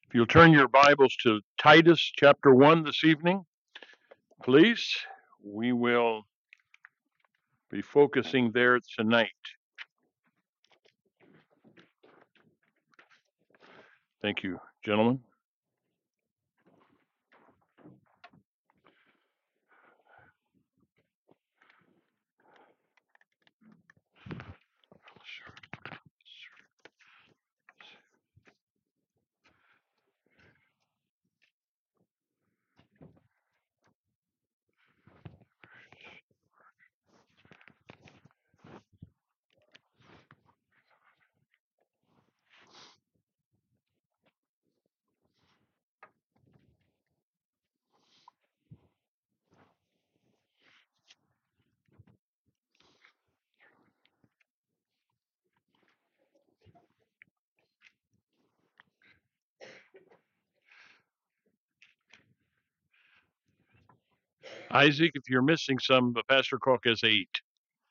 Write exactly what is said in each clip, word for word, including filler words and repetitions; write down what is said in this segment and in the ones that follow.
If you'll turn your Bibles to Titus chapter one this evening, please, we will be focusing there tonight. Thank you, gentlemen. Isaac, if you're missing some, but Pastor Cook has eight.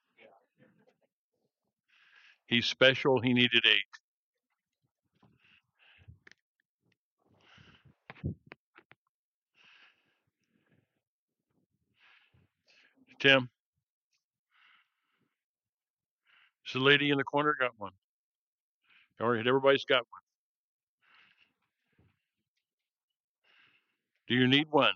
He's special. He needed eight. Tim, is the lady in the corner got one? All right, everybody's got one. Do you need one?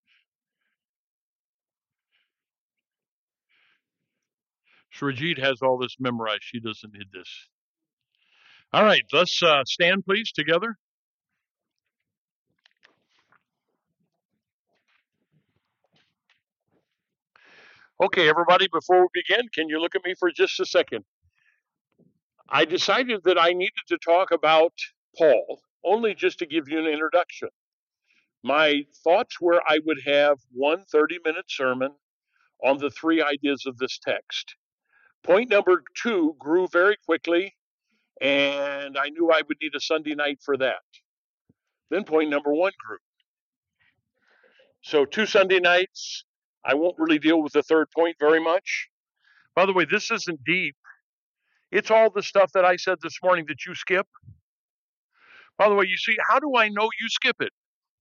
Shrajit has all this memorized. She doesn't need this. All right, let's uh, stand, please, together. Okay, everybody, before we begin, can you look at me for just a second? I decided that I needed to talk about Paul, only just to give you an introduction. My thoughts were I would have one thirty minute sermon on the three ideas of this text. Point number two grew very quickly, and I knew I would need a Sunday night for that. Then point number one grew. So two Sunday nights. I won't really deal with the third point very much. By the way, this isn't deep. It's all the stuff that I said this morning that you skip. By the way, you see, how do I know you skip it?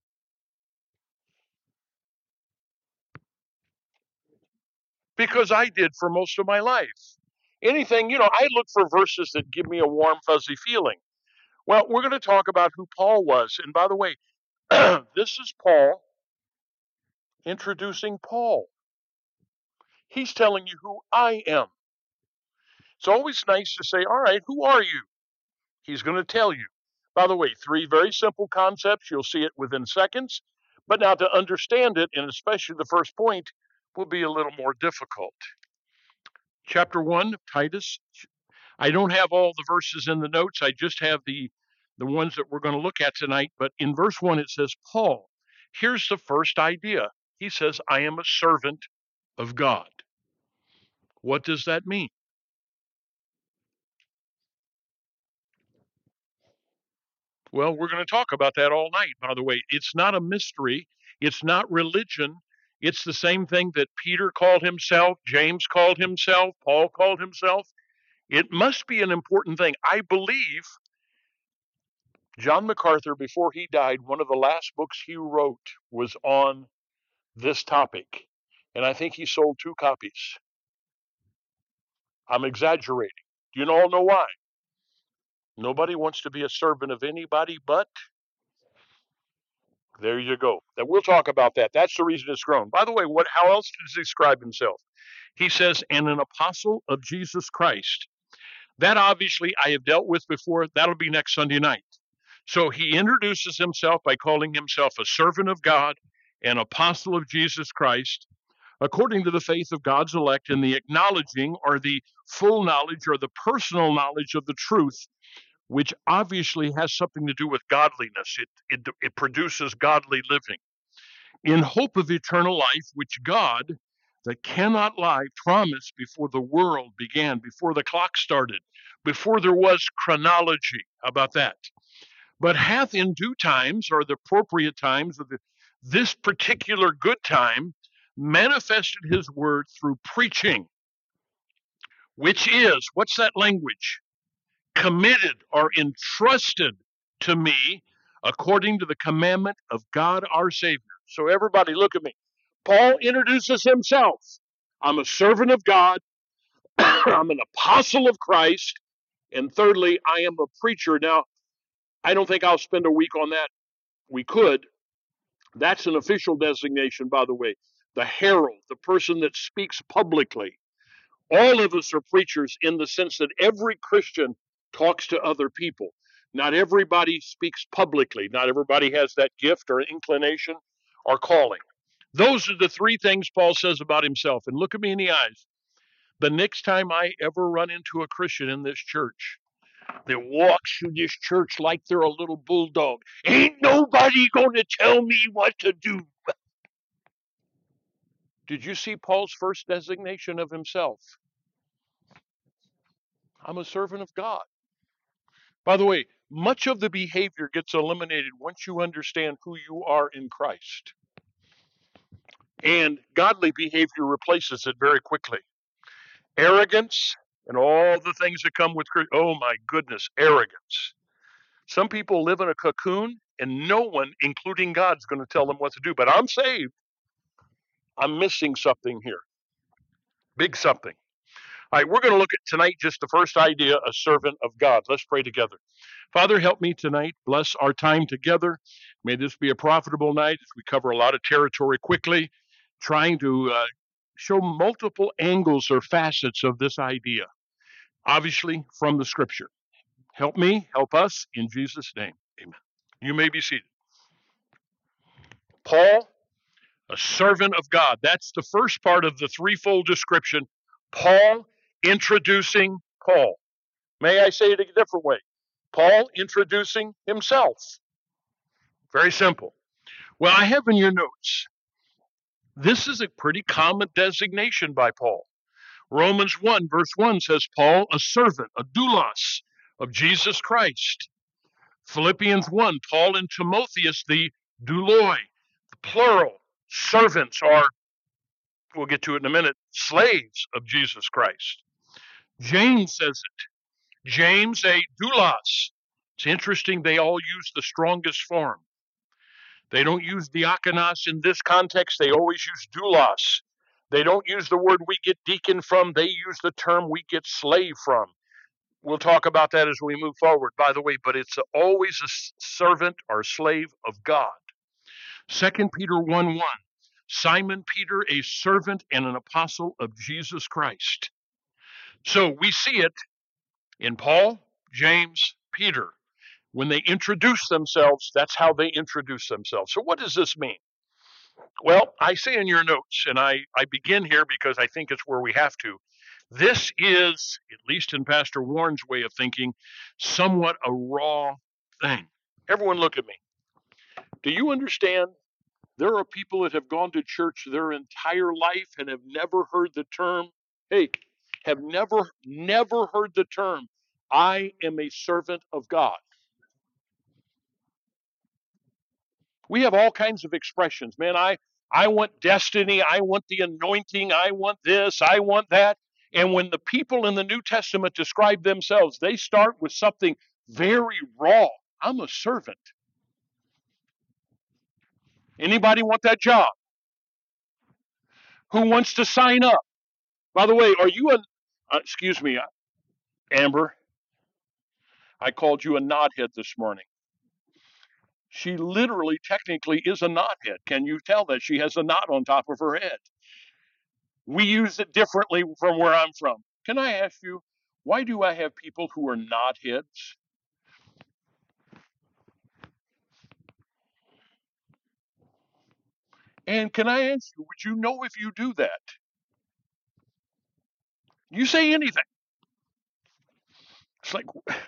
Because I did for most of my life. Anything, you know, I look for verses that give me a warm, fuzzy feeling. Well, we're going to talk about who Paul was. And by the way, this is Paul introducing Paul. He's telling you who I am. It's always nice to say, all right, who are you? He's going to tell you. By the way, three very simple concepts. You'll see it within seconds. But now to understand it, and especially the first point, will be a little more difficult. Chapter one of Titus. I don't have all the verses in the notes. I just have the the ones that we're going to look at tonight. But in verse one, it says, Paul. Here's the first idea. He says, I am a servant of God. What does that mean? Well, we're going to talk about that all night, by the way. It's not a mystery. It's not religion. It's the same thing that Peter called himself, James called himself, Paul called himself. It must be an important thing. I believe John MacArthur, before he died, one of the last books he wrote was on this topic. And I think he sold two copies. I'm exaggerating. Do you all know why? Nobody wants to be a servant of anybody but. There you go. That we'll talk about that. That's the reason it's grown. By the way, what? How else does he describe himself? He says, and an apostle of Jesus Christ. That obviously I have dealt with before. That'll be next Sunday night. So he introduces himself by calling himself a servant of God, an apostle of Jesus Christ, according to the faith of God's elect, and the acknowledging or the full knowledge or the personal knowledge of the truth, which obviously has something to do with godliness. It, it, it produces godly living. In hope of eternal life, which God, that cannot lie, promised before the world began, before the clock started, before there was chronology. How about that? But hath in due times, or the appropriate times, of the, this particular good time, manifested his word through preaching, which is, what's that language? Committed or entrusted to me according to the commandment of God our Savior. So everybody look at me. Paul introduces himself. I'm a servant of God. I'm an apostle of Christ. And thirdly, I am a preacher. Now, I don't think I'll spend a week on that. We could. That's an official designation, by the way. The herald, the person that speaks publicly. All of us are preachers in the sense that every Christian talks to other people. Not everybody speaks publicly. Not everybody has that gift or inclination or calling. Those are the three things Paul says about himself. And look at me in the eyes. The next time I ever run into a Christian in this church that walks through this church like they're a little bulldog, ain't nobody going to tell me what to do. Did you see Paul's first designation of himself? I'm a servant of God. By the way, much of the behavior gets eliminated once you understand who you are in Christ. And godly behavior replaces it very quickly. Arrogance and all the things that come with, oh my goodness, arrogance. Some people live in a cocoon and no one, including God, is going to tell them what to do. But I'm saved. I'm missing something here. Big something. All right, we're going to look at tonight just the first idea, a servant of God. Let's pray together. Father, help me tonight. Bless our time together. May this be a profitable night as we cover a lot of territory quickly, trying to uh, show multiple angles or facets of this idea, obviously from the Scripture. Help me, help us, in Jesus' name. Amen. You may be seated. Paul, a servant of God. That's the first part of the threefold description. Paul introducing Paul. May I say it a different way? Paul introducing himself. Very simple. Well, I have in your notes, this is a pretty common designation by Paul. Romans one, verse one says, Paul, a servant, a doulos of Jesus Christ. Philippians one, Paul and Timotheus, the douloi, the plural, servants are, we'll get to it in a minute, slaves of Jesus Christ. James says it. James, a doulos. It's interesting, they all use the strongest form. They don't use diakonos in this context. They always use doulos. They don't use the word we get deacon from. They use the term we get slave from. We'll talk about that as we move forward, by the way, but it's always a servant or slave of God. Second Peter one one, Simon Peter, a servant and an apostle of Jesus Christ. So we see it in Paul, James, Peter. When they introduce themselves, that's how they introduce themselves. So what does this mean? Well, I say in your notes, and I, I begin here because I think it's where we have to. This is, at least in Pastor Warren's way of thinking, somewhat a raw thing. Everyone look at me. Do you understand? There are people that have gone to church their entire life and have never heard the term, hey, have never, never heard the term, I am a servant of God. We have all kinds of expressions. Man, I, I want destiny. I want the anointing. I want this. I want that. And when the people in the New Testament describe themselves, they start with something very raw. I'm a servant. Anybody want that job? Who wants to sign up? By the way, are you a, uh, excuse me, Amber, I called you a knothead this morning. She literally, technically, is a knothead. Can you tell that? She has a knot on top of her head. We use it differently from where I'm from. Can I ask you, why do I have people who are knotheads? And can I ask you, would you know if you do that? You say anything. It's like,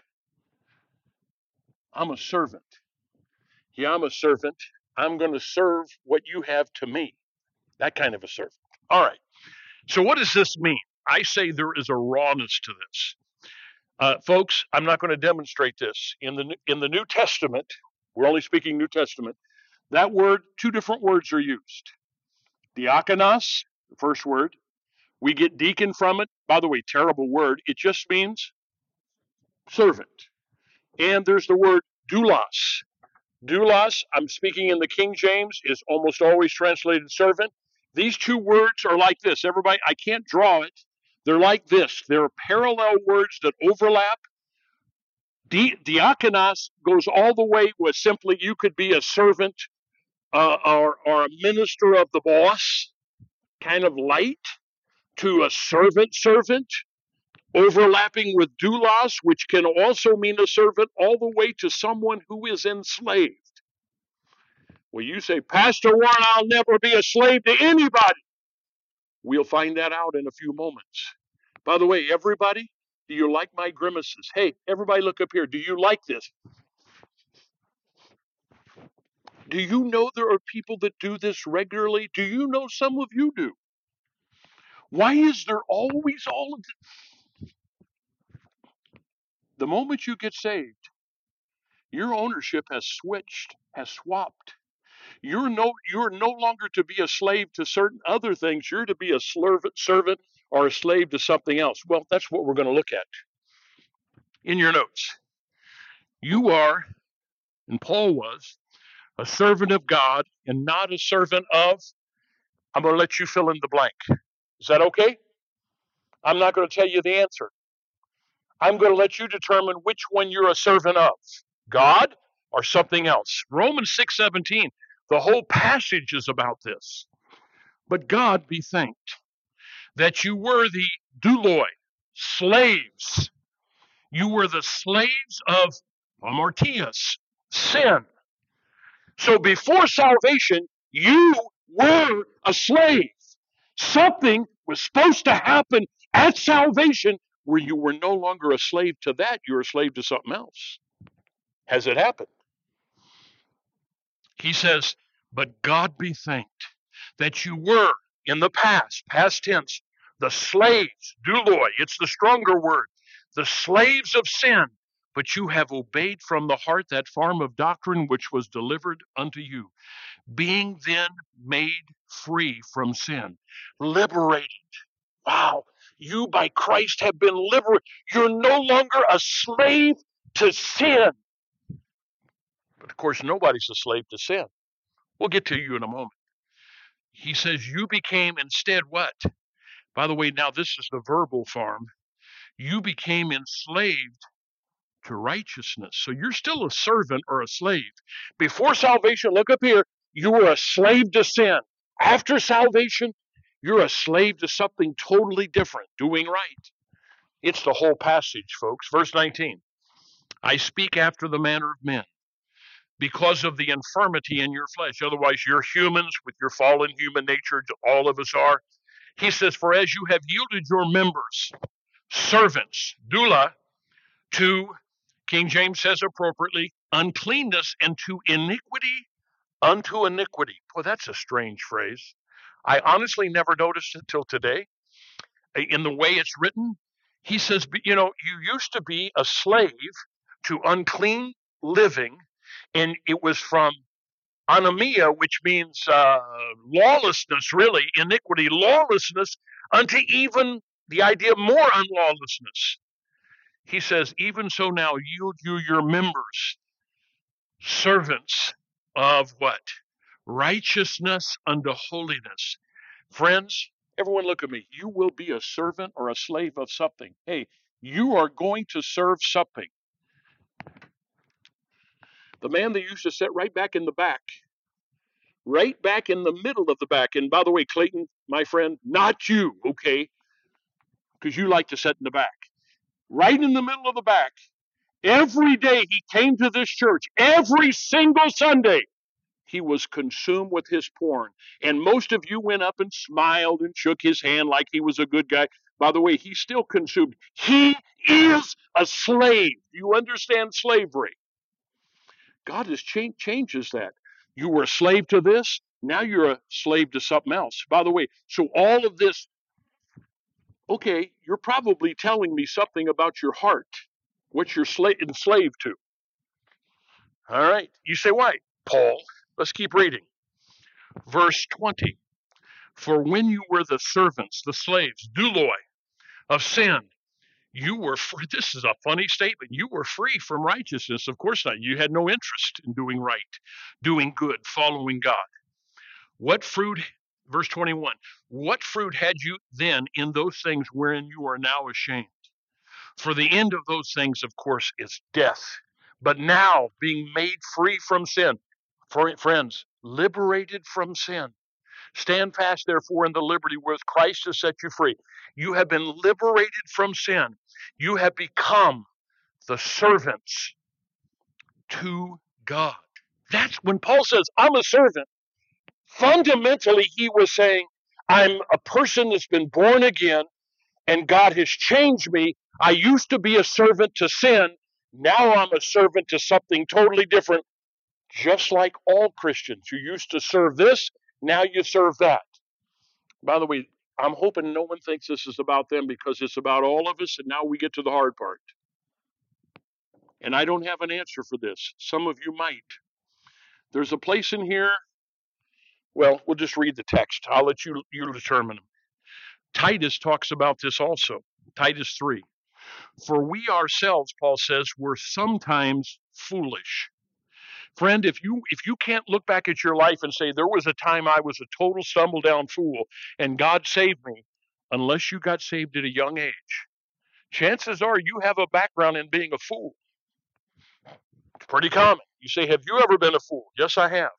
I'm a servant. Yeah, I'm a servant. I'm going to serve what you have to me. That kind of a servant. All right. So what does this mean? I say there is a rawness to this. Uh, folks, I'm not going to demonstrate this. In the, in the New Testament, we're only speaking New Testament, that word, two different words are used. Diakonos, the first word. We get deacon from it. By the way, terrible word. It just means servant. And there's the word doulos. Doulos, I'm speaking in the King James, is almost always translated servant. These two words are like this. Everybody, I can't draw it. They're like this. They're parallel words that overlap. Di- diakonos goes all the way with simply you could be a servant uh, or, or a minister of the boss, kind of light, to a servant servant, overlapping with doulos, which can also mean a servant, all the way to someone who is enslaved. Well, you say, Pastor Warren, I'll never be a slave to anybody. We'll find that out in a few moments. By the way, everybody, do you like my grimaces? Hey, everybody look up here. Do you like this? Do you know there are people that do this regularly? Do you know some of you do? Why is there always all of this? The moment you get saved, your ownership has switched, has swapped. You're no, you're no longer to be a slave to certain other things. You're to be a servant or a slave to something else. Well, that's what we're going to look at in your notes. You are, and Paul was, a servant of God and not a servant of. I'm going to let you fill in the blank. Is that okay? I'm not going to tell you the answer. I'm going to let you determine which one you're a servant of, God or something else. Romans six seventeen, the whole passage is about this. But God be thanked that you were the douloi, slaves. You were the slaves of hamartias, sin. So before salvation, you were a slave. Something was supposed to happen at salvation where you were no longer a slave to that, you're a slave to something else. Has it happened? He says, but God be thanked that you were in the past, past tense, the slaves, douloi, it's the stronger word, the slaves of sin, but you have obeyed from the heart that form of doctrine which was delivered unto you, being then made free from sin, liberated. Wow, you by Christ have been liberated. You're no longer a slave to sin. But of course, nobody's a slave to sin. We'll get to you in a moment. He says you became instead what? By the way, now this is the verbal form. You became enslaved to righteousness. So you're still a servant or a slave. Before salvation, look up here, you were a slave to sin. After salvation, you're a slave to something totally different, doing right. It's the whole passage, folks. Verse nineteen. I speak after the manner of men, because of the infirmity in your flesh. Otherwise, you're humans with your fallen human nature. All of us are. He says, for as you have yielded your members, servants, doula, to, King James says appropriately, uncleanness and to iniquity unto iniquity. Boy, that's a strange phrase. I honestly never noticed it till today. In the way it's written, he says, you know, you used to be a slave to unclean living, and it was from anomia, which means uh, lawlessness, really, iniquity, lawlessness, unto even the idea of more unlawlessness. He says, even so now yield you your members, servants of what? Righteousness unto holiness. Friends, everyone look at me. You will be a servant or a slave of something. Hey, you are going to serve something. The man that used to sit right back in the back, right back in the middle of the back. And by the way, Clayton, my friend, not you, okay? Because you like to sit in the back. Right in the middle of the back. Every day he came to this church, every single Sunday, he was consumed with his porn. And most of you went up and smiled and shook his hand like he was a good guy. By the way, he's still consumed. He is a slave. You understand slavery? God has changed changes that. You were a slave to this. Now you're a slave to something else. By the way, so all of this, okay, you're probably telling me something about your heart, what you're sla- enslaved to. All right. You say, why? Paul, let's keep reading. Verse twenty. For when you were the servants, the slaves, douloi, of sin, You were free. This is a funny statement. You were free from righteousness. Of course not. You had no interest in doing right, doing good, following God. What fruit, verse twenty-one, what fruit had you then in those things wherein you are now ashamed? For the end of those things, of course, is death. But now, being made free from sin, for friends, liberated from sin, stand fast, therefore, in the liberty wherewith Christ has set you free. You have been liberated from sin. You have become the servants to God. That's when Paul says, I'm a servant. Fundamentally, he was saying, I'm a person that's been born again, and God has changed me. I used to be a servant to sin. Now I'm a servant to something totally different, just like all Christians. You used to serve this, now you serve that. By the way, I'm hoping no one thinks this is about them, because it's about all of us, and now we get to the hard part. And I don't have an answer for this. Some of you might. There's a place in here. Well, we'll just read the text. I'll let you, you determine them. Titus talks about this also. Titus three. For we ourselves, Paul says, were sometimes foolish. Friend, if you if you can't look back at your life and say, there was a time I was a total stumble down fool and God saved me, unless you got saved at a young age, chances are you have a background in being a fool. It's pretty common. You say, have you ever been a fool? Yes, I have.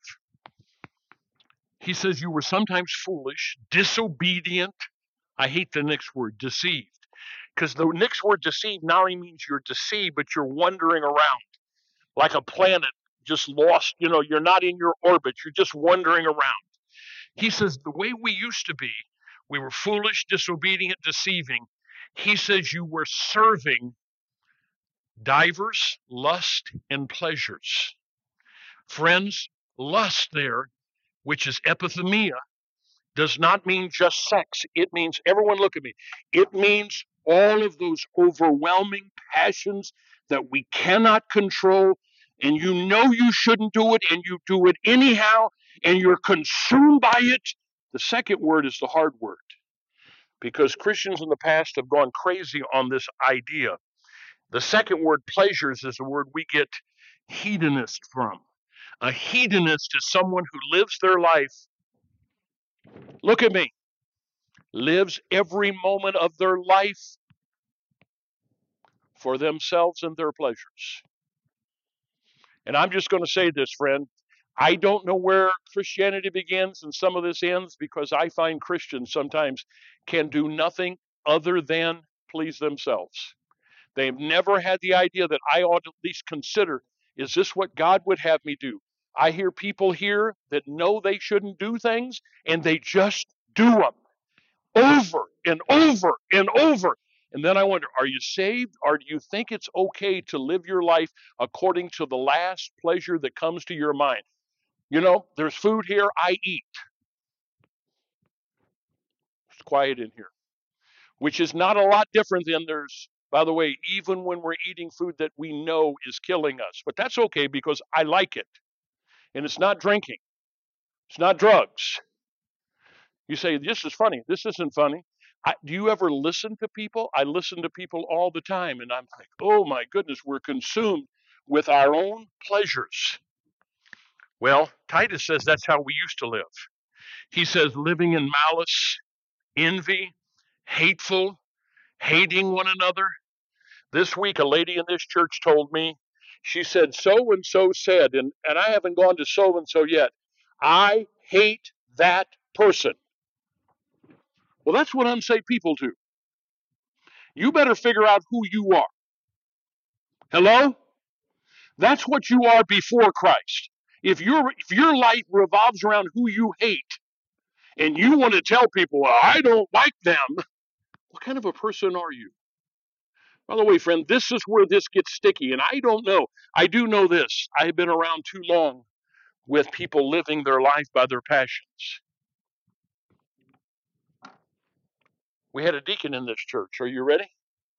He says you were sometimes foolish, disobedient. I hate the next word, deceived. Because the next word, deceived, not only means you're deceived, but you're wandering around like a planet just lost. You know, you're not in your orbit. You're just wandering around. He says the way we used to be, we were foolish, disobedient, deceiving. He says you were serving divers, lust, and pleasures. Friends, lust there, which is epithemia, does not mean just sex. It means, everyone look at me, it means all of those overwhelming passions that we cannot control, and you know you shouldn't do it, and you do it anyhow, and you're consumed by it. The second word is the hard word, because Christians in the past have gone crazy on this idea. The second word, pleasures, is a word we get hedonist from. A hedonist is someone who lives their life, look at me, lives every moment of their life for themselves and their pleasures. And I'm just going to say this, friend. I don't know where Christianity begins and some of this ends, because I find Christians sometimes can do nothing other than please themselves. They've never had the idea that I ought to at least consider, is this what God would have me do? I hear people here that know they shouldn't do things, and they just do them over and over and over. And then I wonder, are you saved, or do you think it's okay to live your life according to the last pleasure that comes to your mind? You know, there's food here, I eat. It's quiet in here, which is not a lot different than there's, by the way, even when we're eating food that we know is killing us. But that's okay, because I like it. And it's not drinking. It's not drugs. You say, this is funny. This isn't funny. I, do you ever listen to people? I listen to people all the time, and I'm like, oh my goodness, we're consumed with our own pleasures. Well, Titus says that's how we used to live. He says living in malice, envy, hateful, hating one another. This week, a lady in this church told me, she said, so-and-so said, and, and I haven't gone to so-and-so yet, I hate that person. Well, that's what unsaved people do. You better figure out who you are. Hello? That's what you are before Christ. If your if your life revolves around who you hate, and you want to tell people, well, I don't like them, what kind of a person are you? By the way, friend, this is where this gets sticky, and I don't know. I do know this. I have been around too long with people living their life by their passions. We had a deacon in this church. Are you ready?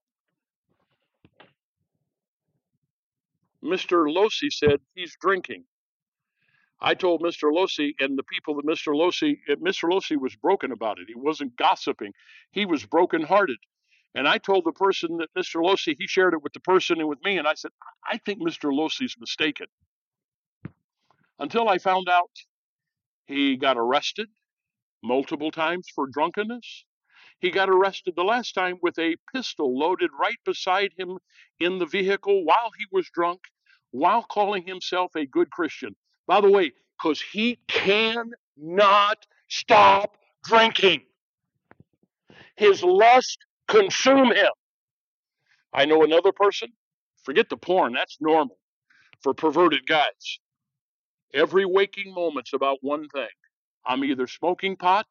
Mister Losi said he's drinking. I told Mister Losi and the people that Mister Losi, Mister Losi was broken about it. He wasn't gossiping. He was brokenhearted. And I told the person that Mister Losey, he shared it with the person and with me, and I said, I think Mister Losey's mistaken. Until I found out he got arrested multiple times for drunkenness. He got arrested the last time with a pistol loaded right beside him in the vehicle while he was drunk, while calling himself a good Christian. By the way, because he cannot stop drinking. His lust consume him. I know another person, forget the porn, that's normal for perverted guys. Every waking moment's about one thing. I'm either smoking pot,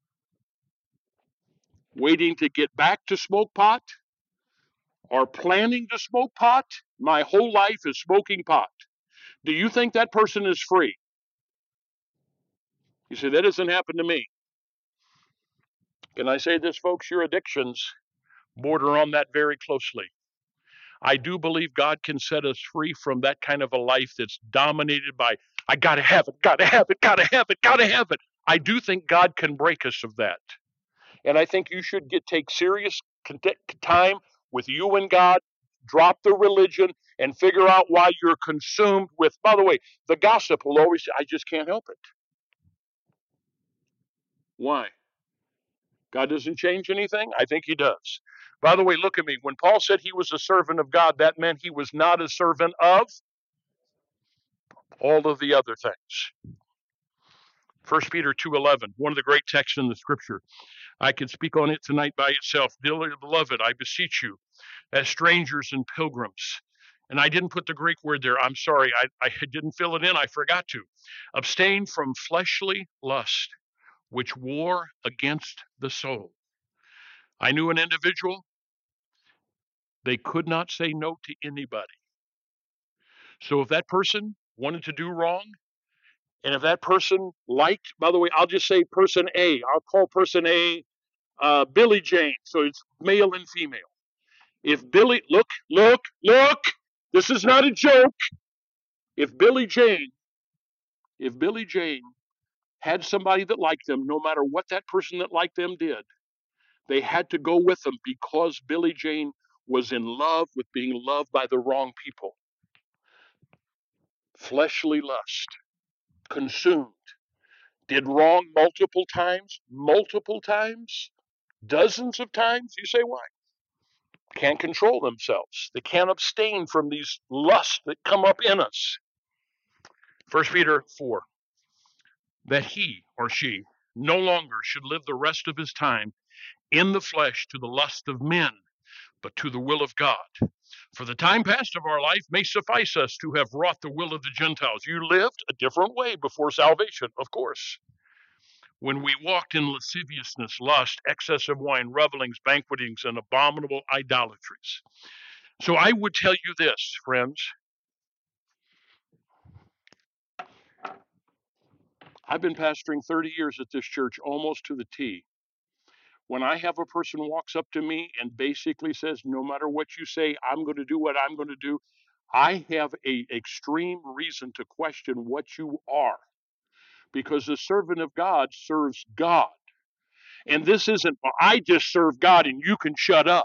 waiting to get back to smoke pot, or planning to smoke pot. My whole life is smoking pot. Do you think that person is free? You say, that doesn't happen to me. Can I say this, folks? Your addictions border on that very closely. I do believe God can set us free from that kind of a life that's dominated by, I gotta have it, gotta have it, gotta have it, gotta have it. I do think God can break us of that. And I think you should get take serious time with you and God, drop the religion, and figure out why you're consumed with, by the way, the gossip will always say, I just can't help it. Why? God doesn't change anything? I think he does. By the way, look at me. When Paul said he was a servant of God, that meant he was not a servant of all of the other things. First Peter two eleven, one of the great texts in the scripture. I could speak on it tonight by itself. Dearly beloved, I beseech you, as strangers and pilgrims. And I didn't put the Greek word there. I'm sorry. I, I didn't fill it in. I forgot to. Abstain from fleshly lust, which war against the soul. I knew an individual. They could not say no to anybody. So if that person wanted to do wrong, and if that person liked, by the way, I'll just say person A. I'll call person A uh, Billy Jane. So it's male and female. If Billy, look, look, look, this is not a joke. If Billy Jane, if Billy Jane had somebody that liked them, no matter what that person that liked them did, they had to go with them because Billy Jane was in love with being loved by the wrong people. Fleshly lust, consumed, did wrong multiple times, multiple times, dozens of times. You say why? Can't control themselves. They can't abstain from these lusts that come up in us. First Peter four, that he or she no longer should live the rest of his time in the flesh to the lust of men, but to the will of God. For the time past of our life may suffice us to have wrought the will of the Gentiles. You lived a different way before salvation, of course. When we walked in lasciviousness, lust, excess of wine, revelings, banquetings, and abominable idolatries. So I would tell you this, friends. I've been pastoring thirty years at this church, almost to the T. When I have a person walks up to me and basically says, no matter what you say, I'm going to do what I'm going to do, I have a extreme reason to question what you are. Because the servant of God serves God. And this isn't, well, I just serve God and you can shut up.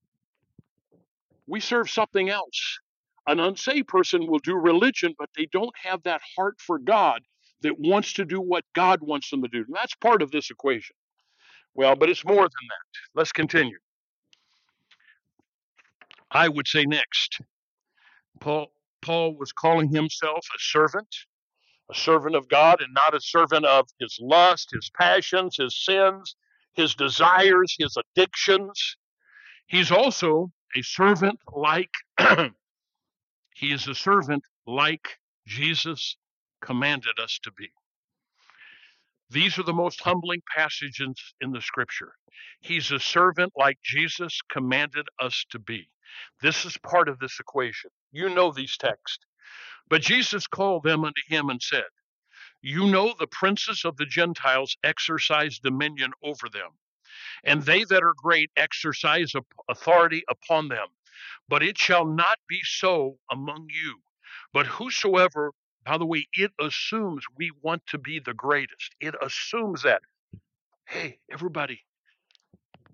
We serve something else. An unsaved person will do religion, but they don't have that heart for God that wants to do what God wants them to do. And that's part of this equation. Well, but it's more than that. Let's continue. I would say next, Paul, Paul was calling himself a servant, a servant of God, and not a servant of his lust, his passions, his sins, his desires, his addictions. He's also a servant like, he is a servant like Jesus commanded us to be. These are the most humbling passages in the scripture. He's a servant like Jesus commanded us to be. This is part of this equation. You know these texts. But Jesus called them unto him and said, you know the princes of the Gentiles exercise dominion over them, and they that are great exercise authority upon them. But it shall not be so among you. But whosoever, by the way, it assumes we want to be the greatest. It assumes that, hey, everybody,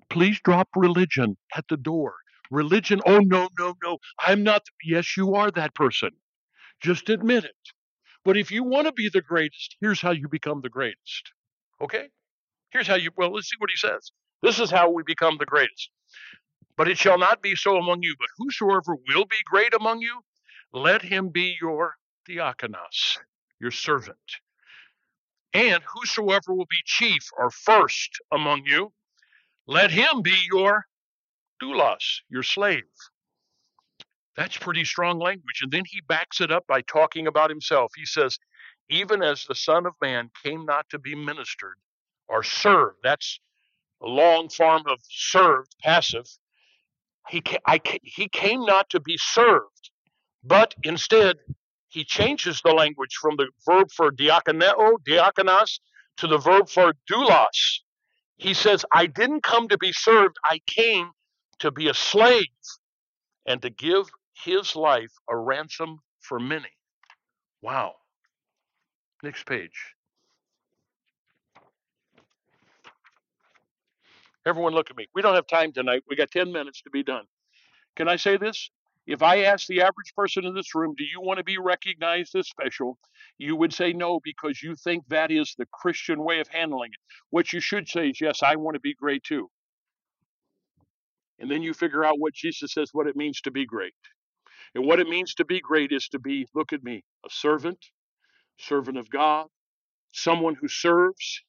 Please drop religion at the door. Religion, oh, no, no, no. I'm not. Yes, you are that person. Just admit it. But if you want to be the greatest, here's how you become the greatest. Okay? Here's how you, well, let's see what he says. This is how we become the greatest. But it shall not be so among you, but whosoever will be great among you, let him be your diakonos, your servant. And whosoever will be chief or first among you, let him be your doulos, your slave. That's pretty strong language. And then he backs it up by talking about himself. He says, even as the Son of Man came not to be ministered or served. That's a long form of served, passive. He, I, he came not to be served, but instead he changes the language from the verb for diakoneo, diakonos, to the verb for doulos. He says, I didn't come to be served. I came to be a slave and to give his life a ransom for many. Wow. Next page. Everyone look at me. We don't have time tonight. We got ten minutes to be done. Can I say this? If I ask the average person in this room, do you want to be recognized as special? You would say no, because you think that is the Christian way of handling it. What you should say is, yes, I want to be great too. And then you figure out what Jesus says, what it means to be great. And what it means to be great is to be, look at me, a servant, servant of God, someone who serves.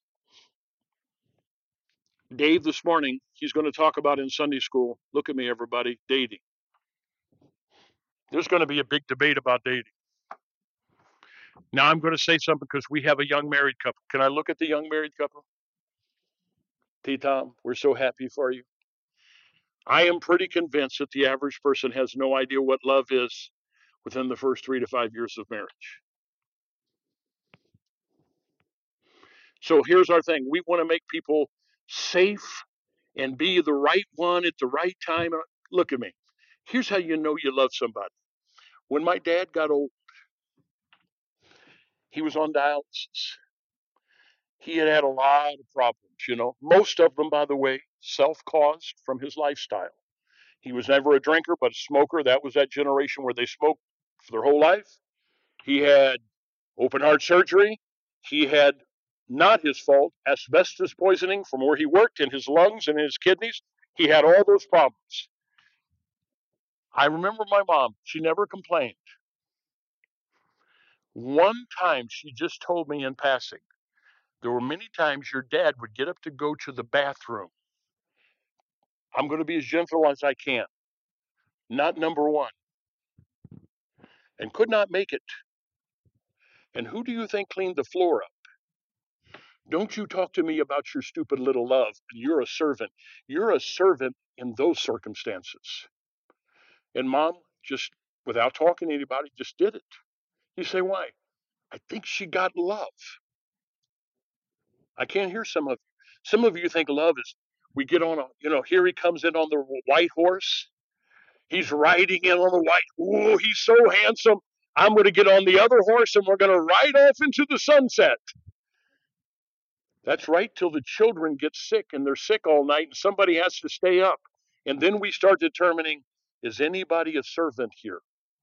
Dave this morning, he's going to talk about in Sunday school, look at me everybody, dating. There's going to be a big debate about dating. Now I'm going to say something because we have a young married couple. Can I look at the young married couple? T. Tom, we're so happy for you. I am pretty convinced that the average person has no idea what love is within the first three to five years of marriage. So here's our thing. We want to make people safe and be the right one at the right time. Look at me. Here's how you know you love somebody. When my dad got old, he was on dialysis. He had had a lot of problems, you know. Most of them, by the way, self-caused from his lifestyle. He was never a drinker, but a smoker. That was that generation where they smoked for their whole life. He had open heart surgery. He had, not his fault, asbestos poisoning from where he worked in his lungs and in his kidneys. He had all those problems. I remember my mom. She never complained. One time she just told me in passing, there were many times your dad would get up to go to the bathroom. I'm going to be as gentle as I can. Not number one. And could not make it. And who do you think cleaned the floor up? Don't you talk to me about your stupid little love. You're a servant. You're a servant in those circumstances. And mom, just without talking to anybody, just did it. You say, why? I think she got love. I can't hear some of you. Some of you think love is, we get on a, you know, here he comes in on the white horse. He's riding in on the white. Oh, he's so handsome. I'm going to get on the other horse and we're going to ride off into the sunset. That's right till the children get sick and they're sick all night and somebody has to stay up. And then we start determining, is anybody a servant here?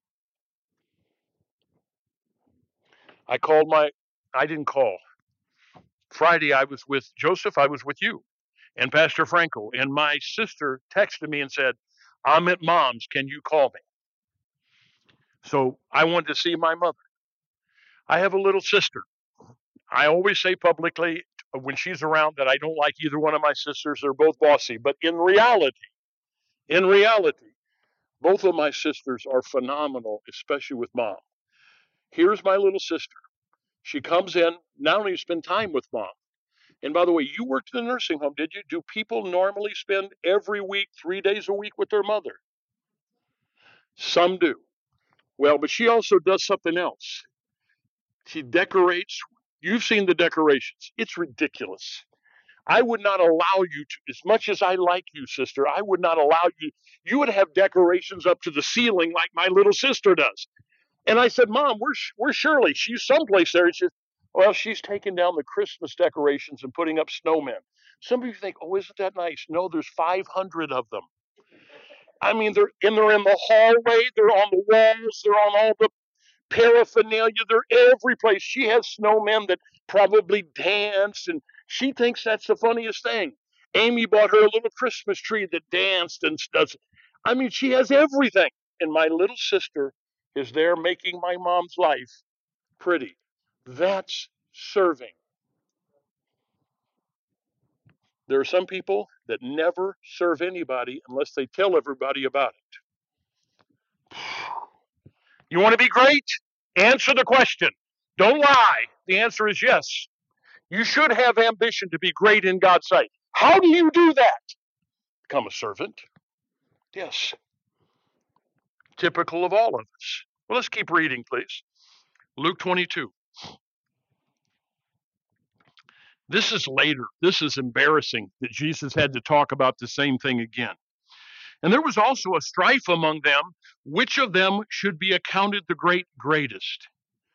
I called my, I didn't call. Friday I was with Joseph, I was with you and Pastor Franco. And my sister texted me and said, I'm at mom's, can you call me? So I wanted to see my mother. I have a little sister. I always say publicly when she's around that I don't like either one of my sisters. They're both bossy. But in reality, in reality, both of my sisters are phenomenal, especially with mom. Here's my little sister. She comes in, not only spend time with mom. And by the way, you worked in a nursing home, did you? Do people normally spend every week, three days a week with their mother? Some do. Well, but she also does something else. She decorates. You've seen the decorations. It's ridiculous. I would not allow you to, as much as I like you, sister, I would not allow you. You would have decorations up to the ceiling like my little sister does. And I said, Mom, where's, where's Shirley? She's someplace there. And she said, Well, she's taking down the Christmas decorations and putting up snowmen. Some of you think, oh, isn't that nice? No, there's five hundred of them. I mean, they're and they're in the hallway, they're on the walls, they're on all the paraphernalia, they're every place. She has snowmen that probably dance, and she thinks that's the funniest thing. Amy bought her a little Christmas tree that danced and does. I mean, she has everything. And my little sister is there making my mom's life pretty. That's serving. There are some people that never serve anybody unless they tell everybody about it. You want to be great? Answer the question. Don't lie. The answer is yes. You should have ambition to be great in God's sight. How do you do that? Become a servant. Yes. Typical of all of us. Well, let's keep reading, please. Luke twenty-two. This is later. This is embarrassing that Jesus had to talk about the same thing again. And there was also a strife among them, which of them should be accounted the great greatest.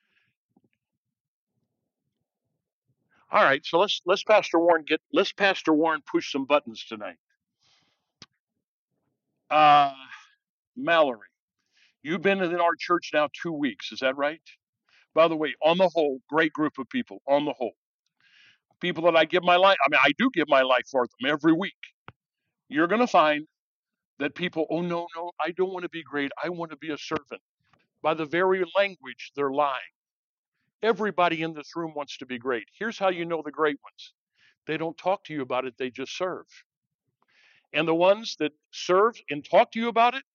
All right, so let's let's Pastor Warren get let's Pastor Warren push some buttons tonight. Uh, Mallory, you've been in our church now two weeks. Is that right? By the way, on the whole, great group of people. On the whole, people that I give my life. I mean, I do give my life for them every week. You're going to find that people, oh no, no, I don't want to be great. I want to be a servant. By the very language, they're lying. Everybody in this room wants to be great. Here's how you know the great ones. They don't talk to you about it, they just serve. And the ones that serve and talk to you about it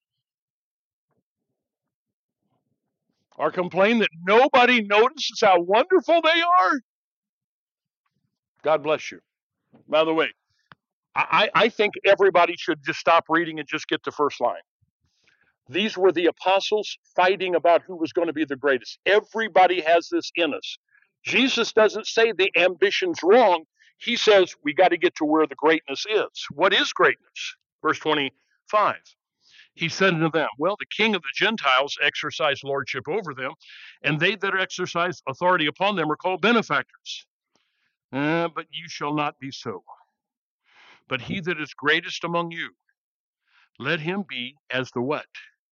or complain that nobody notices how wonderful they are. God bless you. By the way, I, I think everybody should just stop reading and just get the first line. These were the apostles fighting about who was going to be the greatest. Everybody has this in us. Jesus doesn't say the ambition's wrong. He says we got to get to where the greatness is. What is greatness? Verse twenty-five. He said unto them, well, the king of the Gentiles exercised lordship over them, and they that exercise authority upon them are called benefactors. Uh, but you shall not be so. But he that is greatest among you, let him be as the what?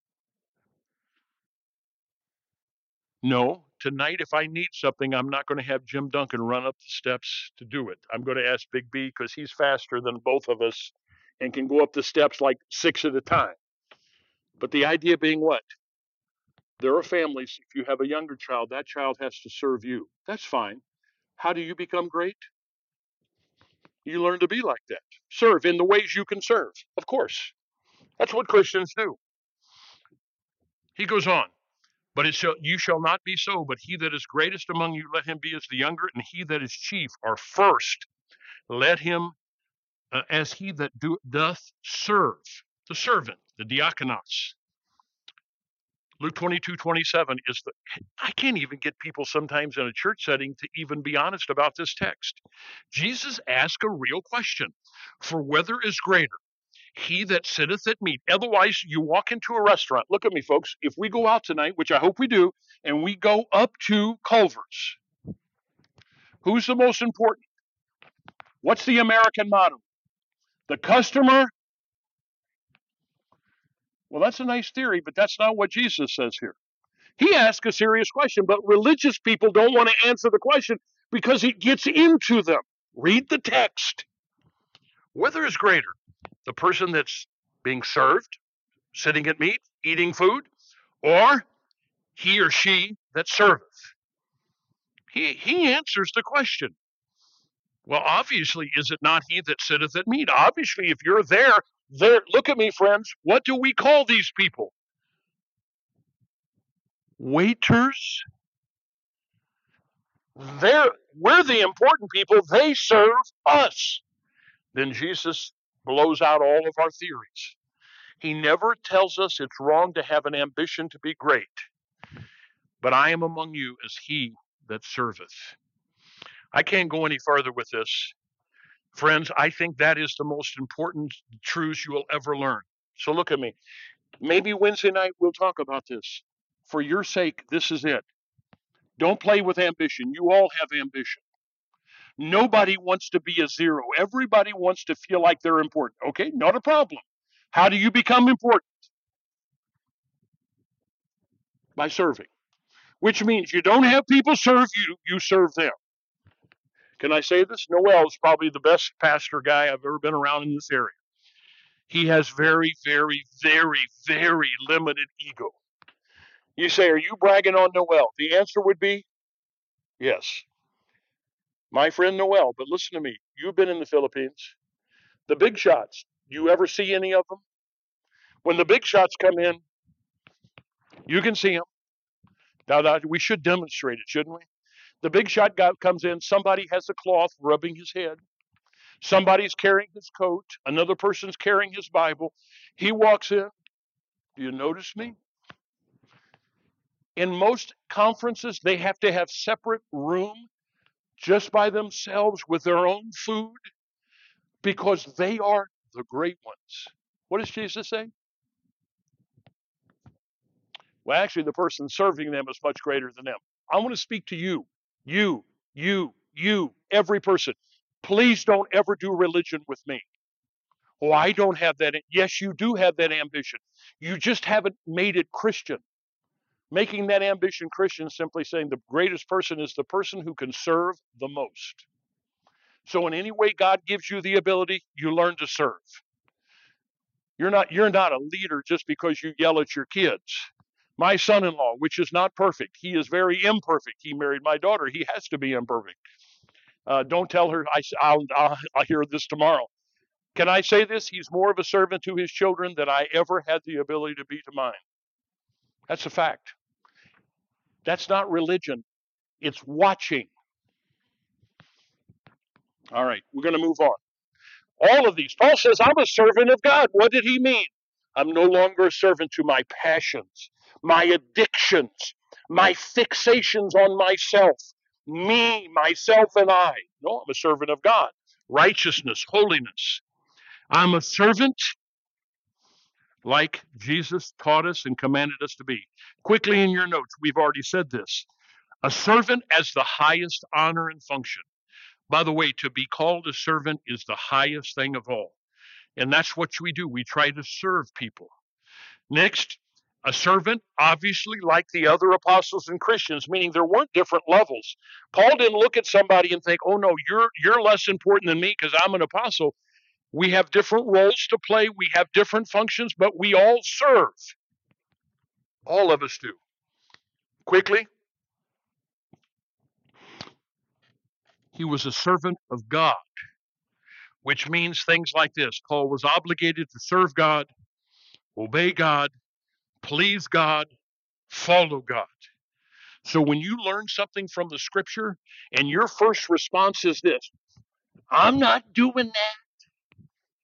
No, tonight if I need something, I'm not going to have Jim Duncan run up the steps to do it. I'm going to ask Big B because he's faster than both of us and can go up the steps like six at a time. But the idea being what? There are families, if you have a younger child, that child has to serve you. That's fine. How do you become great? You learn to be like that. Serve in the ways you can serve, of course. That's what Christians do. He goes on, but it shall, you shall not be so, but he that is greatest among you, let him be as the younger, and he that is chief or first, let him uh, as he that do, doth serve, the servant, the diakonos. Luke twenty-two twenty-seven is the, I can't even get people sometimes in a church setting to even be honest about this text. Jesus asked a real question, for whether is greater, he that sitteth at meat. Otherwise, you walk into a restaurant. Look at me, folks. If we go out tonight, which I hope we do, and we go up to Culver's, who's the most important? What's the American motto? The customer. Well, that's a nice theory, but that's not what Jesus says here. He asks a serious question, but religious people don't want to answer the question because it gets into them. Read the text. Whether is greater, the person that's being served, sitting at meat, eating food, or he or she that serveth? He, he answers the question. Well, obviously, is it not he that sitteth at meat? Obviously, if you're there, there. Look at me, friends. What do we call these people? Waiters. They're, we're the important people. They serve us. Then Jesus blows out all of our theories. He never tells us it's wrong to have an ambition to be great. But I am among you as he that serveth. I can't go any further with this. Friends, I think that is the most important truth you will ever learn. So look at me. Maybe Wednesday night we'll talk about this. For your sake, this is it. Don't play with ambition. You all have ambition. Nobody wants to be a zero. Everybody wants to feel like they're important. Okay, not a problem. How do you become important? By serving, which means you don't have people serve you, you serve them. Can I say this? Noel is probably the best pastor guy I've ever been around in this area. He has very, very, very, very limited ego. You say, are you bragging on Noel? The answer would be yes. My friend Noel, but listen to me. You've been in the Philippines. The big shots, you ever see any of them? When the big shots come in, you can see them. Now, now we should demonstrate it, shouldn't we? The big shot guy comes in, somebody has a cloth rubbing his head. Somebody's carrying his coat. Another person's carrying his Bible. He walks in. Do you notice me? In most conferences, they have to have separate room just by themselves with their own food because they are the great ones. What does Jesus say? Well, actually, the person serving them is much greater than them. I want to speak to you, you, you, you, every person. Please don't ever do religion with me. Oh, I don't have that. Yes, you do have that ambition. You just haven't made it Christian. Making that ambition Christian is simply saying the greatest person is the person who can serve the most. So in any way God gives you the ability, you learn to serve. You're not, you're not a leader just because you yell at your kids. My son-in-law, which is not perfect, he is very imperfect. He married my daughter. He has to be imperfect. Uh, don't tell her, I, I'll, I'll, I'll hear this tomorrow. Can I say this? He's more of a servant to his children than I ever had the ability to be to mine. That's a fact. That's not religion. It's watching. All right, we're going to move on. All of these. Paul says, I'm a servant of God. What did he mean? I'm no longer a servant to my passions, my addictions, my fixations on myself, me, myself, and I. No, I'm a servant of God. Righteousness, holiness. I'm a servant like Jesus taught us and commanded us to be. Quickly in your notes, we've already said this. A servant as the highest honor and function. By the way, to be called a servant is the highest thing of all. And that's what we do. We try to serve people. Next, a servant, obviously like the other apostles and Christians, meaning there weren't different levels. Paul didn't look at somebody and think, oh no, you're you're less important than me because I'm an apostle. We have different roles to play. We have different functions, but we all serve. All of us do. Quickly, he was a servant of God, which means things like this. Paul was obligated to serve God, obey God, please God, follow God. So when you learn something from the scripture and your first response is this, I'm not doing that.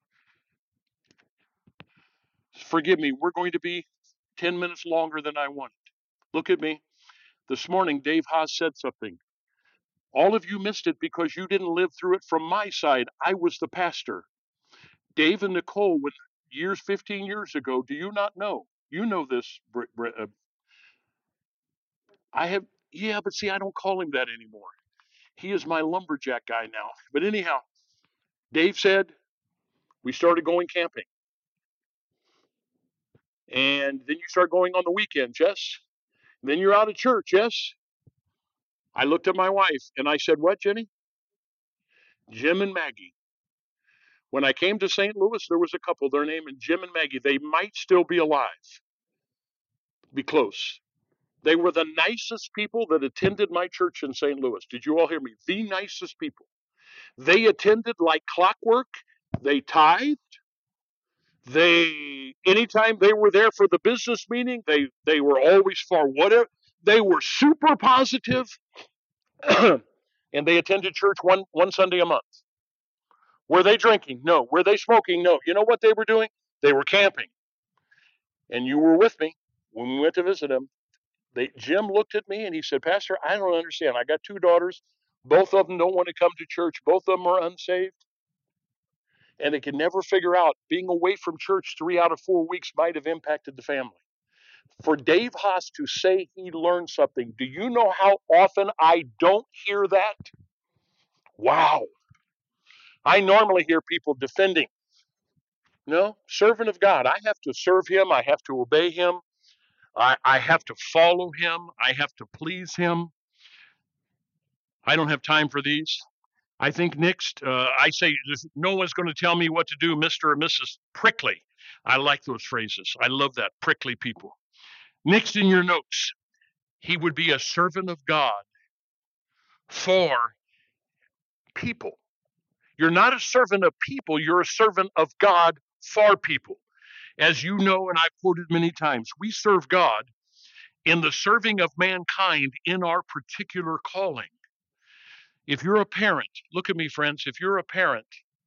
Forgive me, we're going to be ten minutes longer than I wanted. Look at me. This morning, Dave Haas said something. All of you missed it because you didn't live through it from my side. I was the pastor. Dave and Nicole, with years, fifteen years ago, do you not know? You know this, Br- Br- uh, I have, yeah, but see, I don't call him that anymore. He is my lumberjack guy now. But anyhow, Dave said, we started going camping. And then you start going on the weekends, yes? And then you're out of church, yes? I looked at my wife and I said, what, Jenny? Jim and Maggie. When I came to Saint Louis, there was a couple, their name is Jim and Maggie. They might still be alive. Be close. They were the nicest people that attended my church in Saint Louis. Did you all hear me? The nicest people. They attended like clockwork. They tithed. They, anytime they were there for the business meeting, they, they were always for whatever. They were super positive, and they attended church one, one Sunday a month. Were they drinking? No. Were they smoking? No. You know what they were doing? They were camping. And you were with me when we went to visit them. They, Jim looked at me and he said, Pastor, I don't understand. I got two daughters. Both of them don't want to come to church. Both of them are unsaved. And they could never figure out being away from church three out of four weeks might have impacted the family. For Dave Haas to say he learned something, do you know how often I don't hear that? Wow. I normally hear people defending. No, servant of God. I have to serve him. I have to obey him. I, I have to follow him. I have to please him. I don't have time for these. I think next, uh, I say, no one's going to tell me what to do, Mister or Missus Prickly. I like those phrases. I love that, prickly people. Next in your notes, he would be a servant of God for people. You're not a servant of people, you're a servant of God for people. As you know, and I've quoted many times, we serve God in the serving of mankind in our particular calling. If you're a parent, look at me, friends, if you're a parent,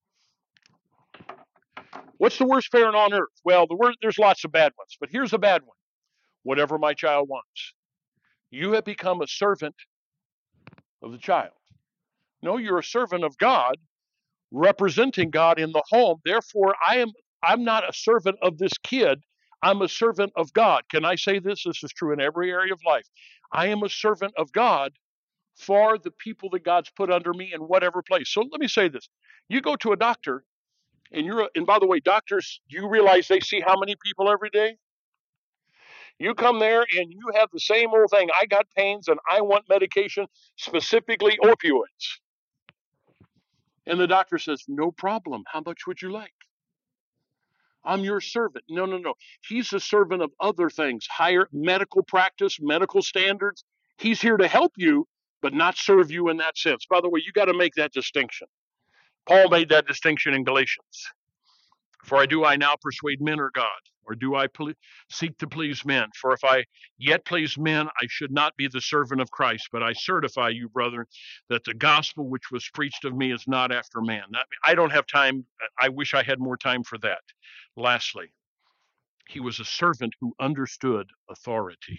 what's the worst parent on earth? Well, the worst, there's lots of bad ones, but here's a bad one. Whatever my child wants. You have become a servant of the child. No, you're a servant of God, representing God in the home. Therefore, I am I'm not a servant of this kid. I'm a servant of God. Can I say this? This is true in every area of life. I am a servant of God for the people that God's put under me in whatever place. So let me say this. You go to a doctor, and you're, a, and by the way, doctors, you realize they see how many people every day? You come there and you have the same old thing. I got pains and I want medication, specifically opioids. And the doctor says, no problem. How much would you like? I'm your servant. No, no, no. He's a servant of other things, higher medical practice, medical standards. He's here to help you, but not serve you in that sense. By the way, you got to make that distinction. Paul made that distinction in Galatians. For I do I now persuade men or God, or do I ple- seek to please men? For if I yet please men, I should not be the servant of Christ. But I certify you, brethren, that the gospel which was preached of me is not after man. That, I don't have time. I wish I had more time for that. Lastly, he was a servant who understood authority.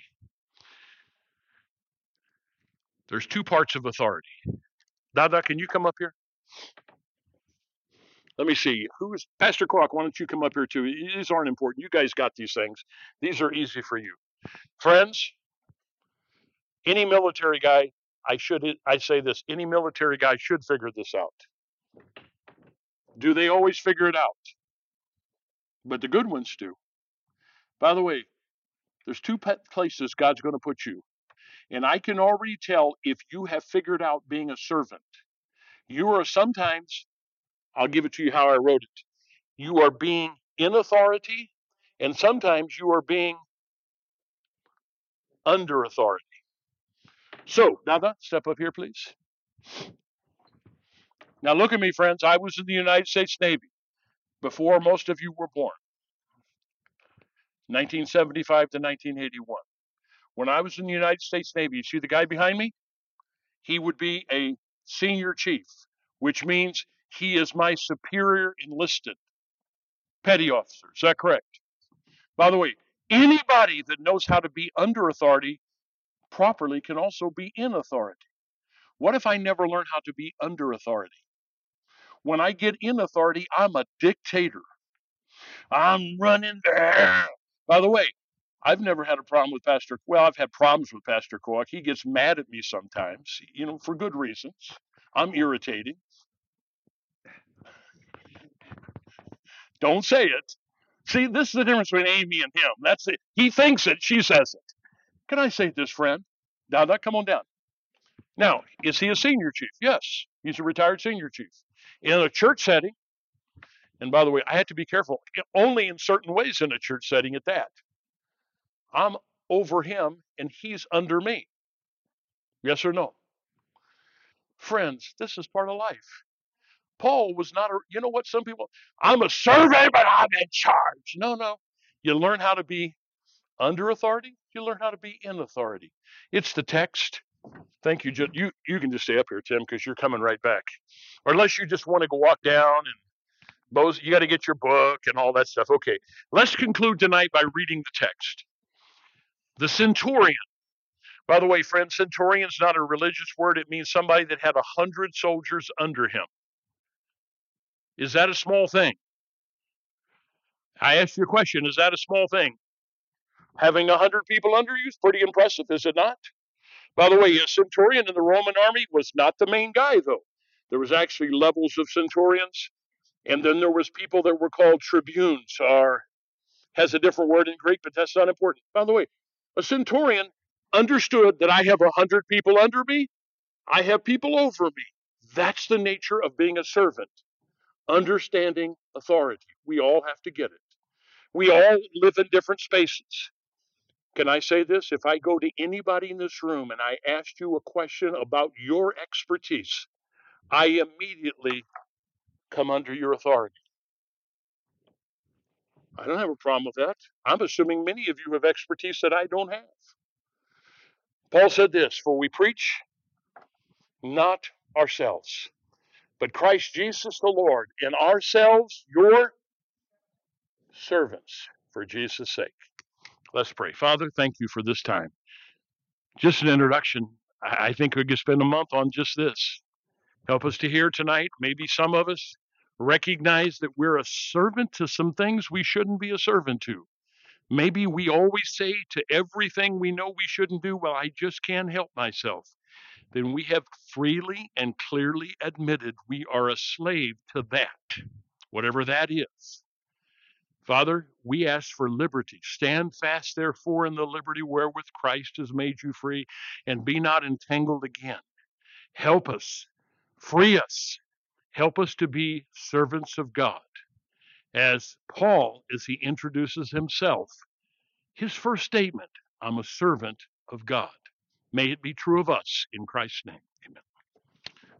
There's two parts of authority. Dada, can you come up here? Let me see. Who's Pastor Kwok? Why don't you come up here too? These aren't important. You guys got these things. These are easy for you. Friends, any military guy, I should I say this, any military guy should figure this out. Do they always figure it out? But the good ones do. By the way, there's two places God's going to put you. And I can already tell if you have figured out being a servant. You are sometimes, I'll give it to you how I wrote it. You are being in authority, and sometimes you are being under authority. So, Nada, step up here, please. Now, look at me, friends. I was in the United States Navy before most of you were born, nineteen seventy-five to nineteen eighty-one. When I was in the United States Navy, you see the guy behind me? He would be a senior chief, which means he is my superior enlisted petty officer. Is that correct? By the way, anybody that knows how to be under authority properly can also be in authority. What if I never learn how to be under authority? When I get in authority, I'm a dictator. I'm running there. By the way, I've never had a problem with Pastor. Well, I've had problems with Pastor Kwok. He gets mad at me sometimes, you know, for good reasons. I'm irritating. Don't say it. See, this is the difference between Amy and him. That's it. He thinks it. She says it. Can I say this, friend? Dada, come on down. Now, is he a senior chief? Yes, he's a retired senior chief. In a church setting, and by the way, I have to be careful, only in certain ways in a church setting at that. I'm over him and he's under me. Yes or no? Friends, this is part of life. Paul was not a, you know what, some people, I'm a servant, but I'm in charge. No, no. You learn how to be under authority, you learn how to be in authority. It's the text. Thank you. You you can just stay up here, Tim, because you're coming right back. Or unless you just want to go walk down and Bose, you got to get your book and all that stuff. Okay, let's conclude tonight by reading the text. The centurion. By the way, friends, centurion is not a religious word. It means somebody that had a hundred soldiers under him. Is that a small thing? I asked you a question. Is that a small thing? Having a hundred people under you is pretty impressive, is it not? By the way, a centurion in the Roman army was not the main guy, though. There was actually levels of centurions, and then there was people that were called tribunes, or has a different word in Greek, but that's not important. By the way, a centurion understood that I have a hundred people under me, I have people over me. That's the nature of being a servant, understanding authority. We all have to get it. We all live in different spaces. Can I say this? If I go to anybody in this room and I ask you a question about your expertise, I immediately come under your authority. I don't have a problem with that. I'm assuming many of you have expertise that I don't have. Paul said this, for we preach not ourselves, but Christ Jesus the Lord, and ourselves your servants for Jesus' sake. Let's pray. Father, thank you for this time. Just an introduction. I think we could spend a month on just this. Help us to hear tonight. Maybe some of us recognize that we're a servant to some things we shouldn't be a servant to. Maybe we always say to everything we know we shouldn't do, well, I just can't help myself. Then we have freely and clearly admitted we are a slave to that, whatever that is. Father, we ask for liberty. Stand fast, therefore, in the liberty wherewith Christ has made you free, and be not entangled again. Help us, free us, help us to be servants of God. As Paul, as he introduces himself, his first statement, I'm a servant of God. May it be true of us in Christ's name.